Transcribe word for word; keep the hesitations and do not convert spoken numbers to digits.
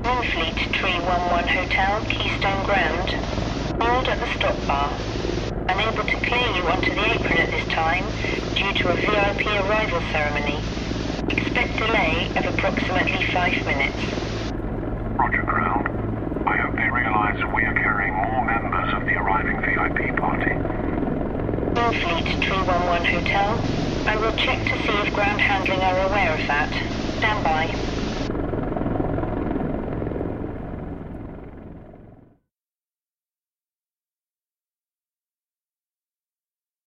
Moonfleet three one one Hotel, Keystone Ground. Hold at the stop bar. Unable to clear you onto the apron at this time due to a V I P arrival ceremony. Expect delay of approximately five minutes. Roger, ground. I hope they realize that we are carrying more members of the arriving V I P party. Moonfleet three one one Hotel. I will check to see if ground handling are aware of that. Stand by.